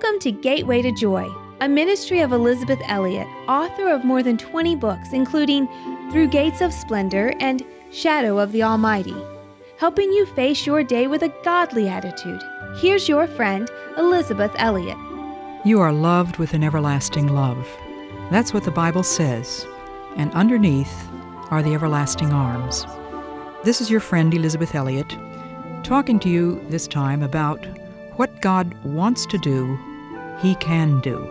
Welcome to Gateway to Joy, a ministry of Elisabeth Elliot, author of more than 20 books, including Through Gates of Splendor and Shadow of the Almighty, helping you face your day with a godly attitude. Here's your friend, Elisabeth Elliot. You are loved with an everlasting love. That's what the Bible says. And underneath are the everlasting arms. This is your friend, Elisabeth Elliot, talking to you this time about what God wants to do, He can do.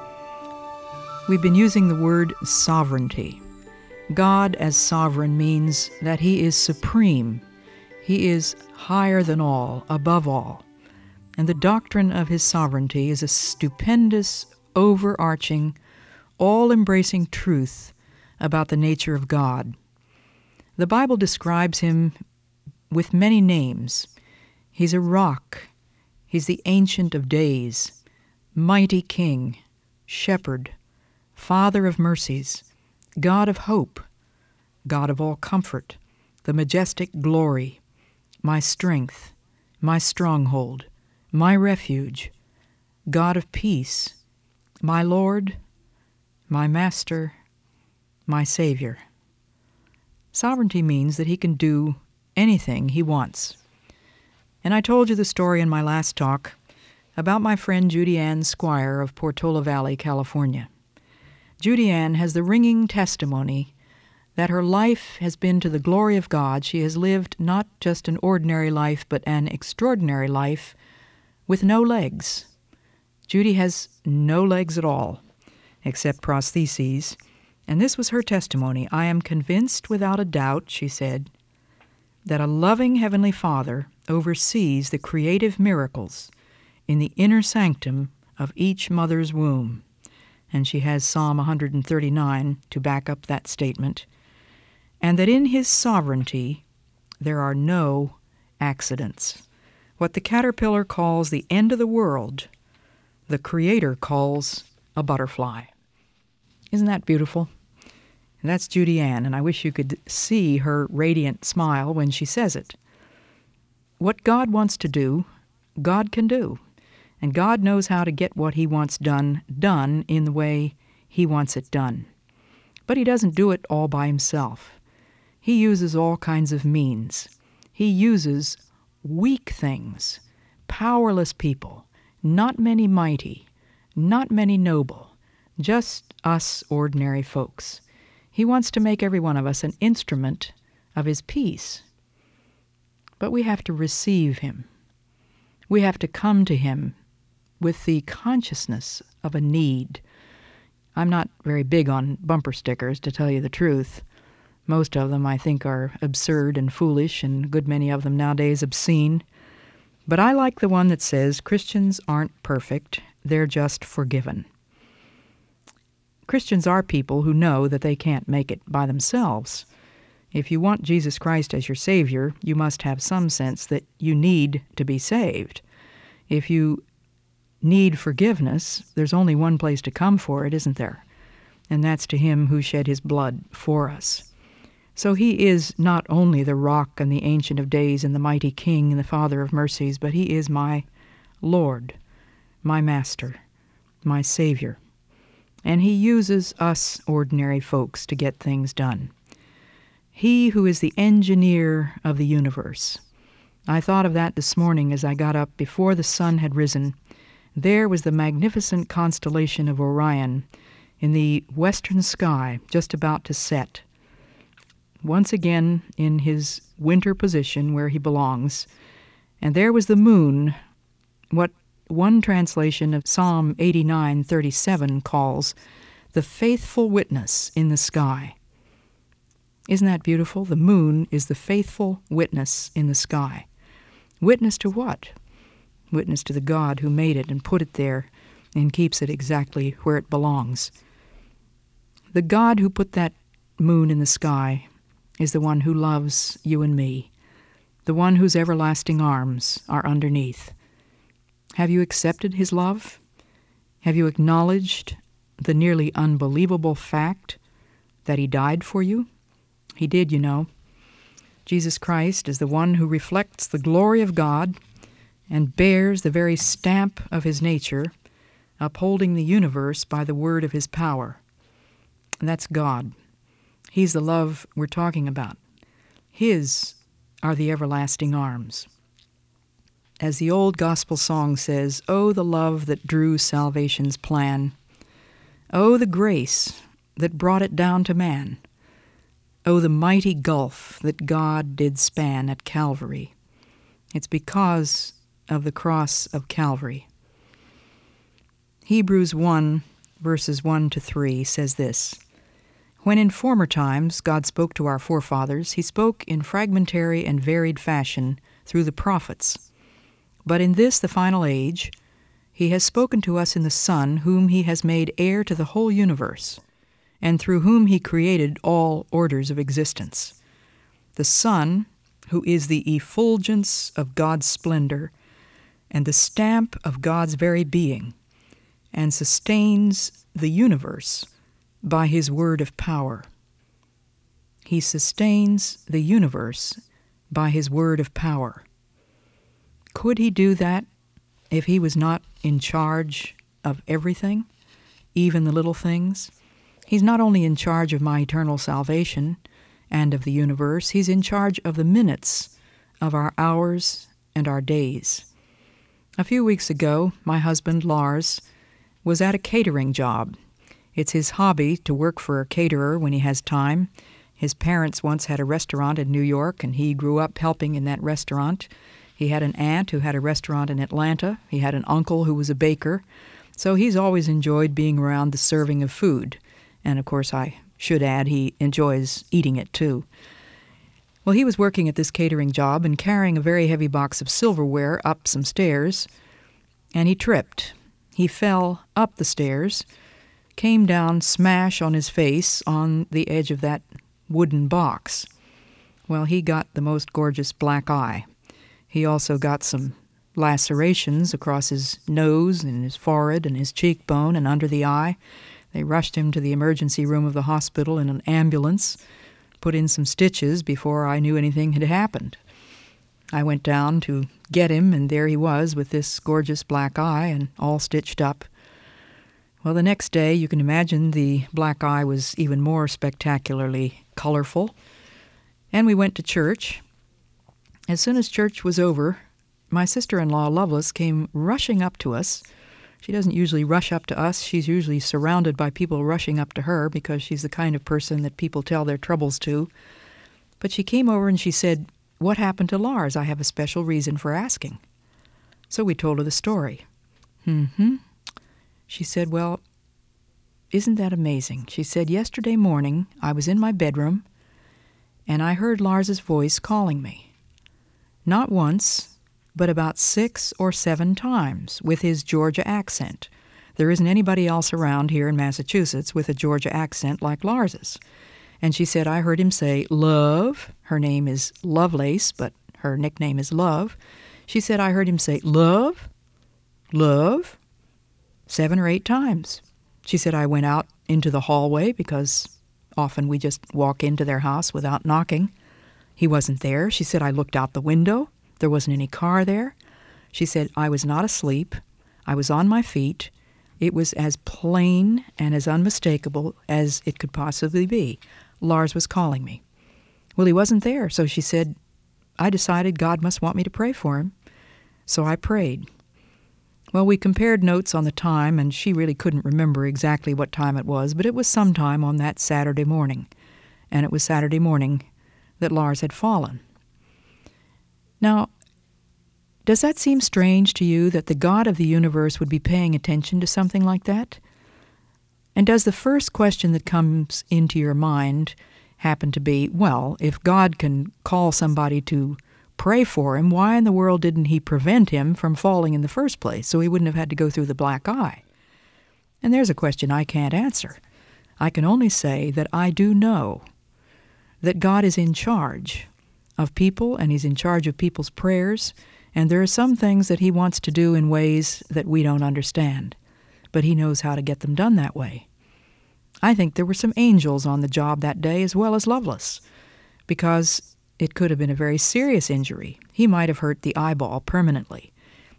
We've been using the word sovereignty. God as sovereign means that He is supreme. He is higher than all, above all. And the doctrine of His sovereignty is a stupendous, overarching, all-embracing truth about the nature of God. The Bible describes Him with many names. He's a rock. He's the Ancient of Days, Mighty King, Shepherd, Father of Mercies, God of Hope, God of all comfort, the majestic glory, my strength, my stronghold, my refuge, God of peace, my Lord, my Master, my Savior. Sovereignty means that He can do anything He wants. And I told you the story in my last talk about my friend Judy Ann Squire of Portola Valley, California. Judy Ann has the ringing testimony that her life has been to the glory of God. She has lived not just an ordinary life, but an extraordinary life with no legs. Judy has no legs at all, except prostheses. And this was her testimony. I am convinced without a doubt, she said, that a loving Heavenly Father oversees the creative miracles in the inner sanctum of each mother's womb. And she has Psalm 139 to back up that statement. And that in His sovereignty there are no accidents. What the caterpillar calls the end of the world, the Creator calls a butterfly. Isn't that beautiful? And that's Judy Ann, and I wish you could see her radiant smile when she says it. What God wants to do, God can do. And God knows how to get what He wants done in the way He wants it done. But He doesn't do it all by Himself. He uses all kinds of means. He uses weak things, powerless people, not many mighty, not many noble, just us ordinary folks. He wants to make every one of us an instrument of His peace. But we have to receive Him. We have to come to Him with the consciousness of a need. I'm not very big on bumper stickers, to tell you the truth. Most of them, I think, are absurd and foolish, and a good many of them nowadays obscene. But I like the one that says, Christians aren't perfect, they're just forgiven. Christians are people who know that they can't make it by themselves. If you want Jesus Christ as your Savior, you must have some sense that you need to be saved. If you need forgiveness, there's only one place to come for it, isn't there? And that's to Him who shed His blood for us. So He is not only the rock and the Ancient of Days and the mighty King and the Father of Mercies, but He is my Lord, my Master, my Savior. And He uses us ordinary folks to get things done. He who is the engineer of the universe. I thought of that this morning as I got up before the sun had risen. There was the magnificent constellation of Orion in the western sky, just about to set. Once again in his winter position where he belongs. And there was the moon, what one translation of Psalm 89:37 calls the faithful witness in the sky. Isn't that beautiful? The moon is the faithful witness in the sky. Witness to what? Witness to the God who made it and put it there and keeps it exactly where it belongs. The God who put that moon in the sky is the one who loves you and me, the one whose everlasting arms are underneath. Have you accepted His love? Have you acknowledged the nearly unbelievable fact that He died for you? He did, you know. Jesus Christ is the one who reflects the glory of God and bears the very stamp of His nature upholding the universe by the word of his power. And that's God. He's the love we're talking about. His are the everlasting arms. As the old gospel song says, "Oh, the love that drew salvation's plan. Oh, the grace that brought it down to man. Oh, the mighty gulf that God did span at Calvary." It's because of the cross of Calvary. Hebrews 1, verses 1 to 3 says this: "When in former times God spoke to our forefathers, he spoke in fragmentary and varied fashion through the prophets. But in this, the final age, he has spoken to us in the Son, whom he has made heir to the whole universe, and through whom he created all orders of existence. The Son, who is the effulgence of God's splendor and the stamp of God's very being, and sustains the universe by his word of power." He sustains the universe by his word of power. Could he do that if he was not in charge of everything, even the little things? He's not only in charge of my eternal salvation and of the universe, he's in charge of the minutes of our hours and our days. A few weeks ago, my husband, Lars, was at a catering job. It's his hobby to work for a caterer when he has time. His parents once had a restaurant in New York, and he grew up helping in that restaurant. He had an aunt who had a restaurant in Atlanta. He had an uncle who was a baker. So he's always enjoyed being around the serving of food. And of course, I should add, he enjoys eating it too. Well, he was working at this catering job and carrying a very heavy box of silverware up some stairs, and he tripped. He fell up the stairs, came down smash on his face on the edge of that wooden box. Well, he got the most gorgeous black eye. He also got some lacerations across his nose and his forehead and his cheekbone and under the eye. They rushed him to the emergency room of the hospital in an ambulance, put in some stitches before I knew anything had happened. I went down to get him, and there he was with this gorgeous black eye and all stitched up. Well, the next day, you can imagine the black eye was even more spectacularly colorful. And we went to church. As soon as church was over, my sister-in-law, Loveless, came rushing up to us. She doesn't usually rush up to us. She's usually surrounded by people rushing up to her because she's the kind of person that people tell their troubles to. But she came over and she said, "What happened to Lars? I have a special reason for asking." So we told her the story. She said, "Well, isn't that amazing?" She said, "Yesterday morning I was in my bedroom and I heard Lars's voice calling me. Not once, but about 6 or 7 times with his Georgia accent. There isn't anybody else around here in Massachusetts with a Georgia accent like Lars's." And she said, "I heard him say, 'Love.'" Her name is Lovelace, but her nickname is Love. She said, "I heard him say, 'Love, love,' 7 or 8 times. She said, "I went out into the hallway because often we just walk into their house without knocking. He wasn't there." She said, "I looked out the window. There wasn't any car there." She said, "I was not asleep. I was on my feet. It was as plain and as unmistakable as it could possibly be. Lars was calling me." Well, he wasn't there, so she said, "I decided God must want me to pray for him." So I prayed. Well, we compared notes on the time, and she really couldn't remember exactly what time it was, but it was sometime on that Saturday morning. And it was Saturday morning that Lars had fallen. Now, does that seem strange to you that the God of the universe would be paying attention to something like that? And does the first question that comes into your mind happen to be, well, if God can call somebody to pray for him, why in the world didn't he prevent him from falling in the first place so he wouldn't have had to go through the black eye? And there's a question I can't answer. I can only say that I do know that God is in charge of people, and he's in charge of people's prayers, and there are some things that he wants to do in ways that we don't understand, but he knows how to get them done that way. I think there were some angels on the job that day as well as Loveless, because it could have been a very serious injury. He might have hurt the eyeball permanently.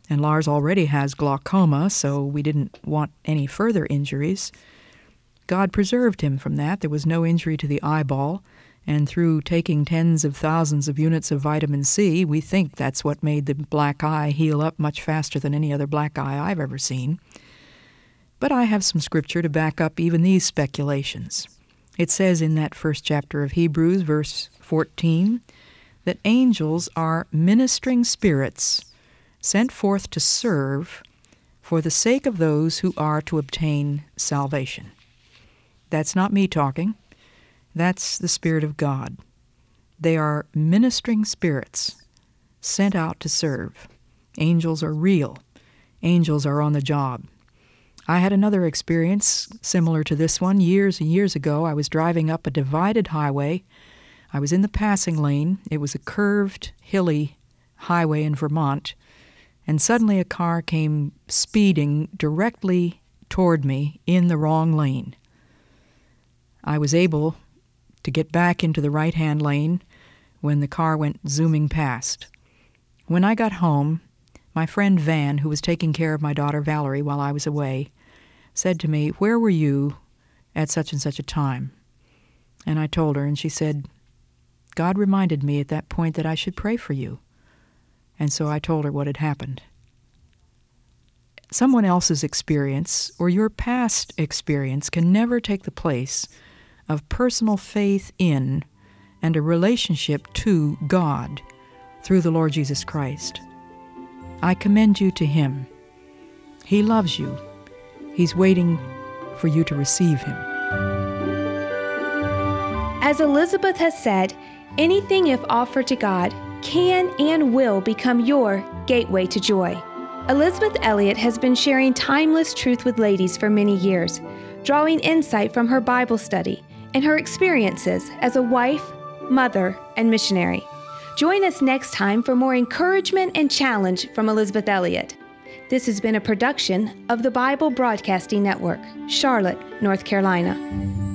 and Lars already has glaucoma, so we didn't want any further injuries. God preserved him from that. There was no injury to the eyeball, and through taking tens of thousands of units of vitamin C, we think that's what made the black eye heal up much faster than any other black eye I've ever seen. But I have some scripture to back up even these speculations. It says in that first chapter of Hebrews, verse 14, that angels are ministering spirits sent forth to serve for the sake of those who are to obtain salvation. That's not me talking. That's the Spirit of God. They are ministering spirits sent out to serve. Angels are real. Angels are on the job. I had another experience similar to this one. Years and years ago, I was driving up a divided highway. I was in the passing lane. It was a curved, hilly highway in Vermont, and suddenly a car came speeding directly toward me in the wrong lane. I was able to get back into the right-hand lane when the car went zooming past. When I got home, my friend Van, who was taking care of my daughter Valerie while I was away, said to me, "Where were you at such and such a time?" And I told her, and she said, "God reminded me at that point that I should pray for you." And so I told her what had happened. Someone else's experience or your past experience can never take the place of personal faith in and a relationship to God through the Lord Jesus Christ. I commend you to Him. He loves you. He's waiting for you to receive Him. As Elizabeth has said, anything if offered to God can and will become your gateway to joy. Elizabeth Elliot has been sharing timeless truth with ladies for many years, drawing insight from her Bible study and her experiences as a wife, mother, and missionary. Join us next time for more encouragement and challenge from Elizabeth Elliot. This has been a production of the Bible Broadcasting Network, Charlotte, North Carolina.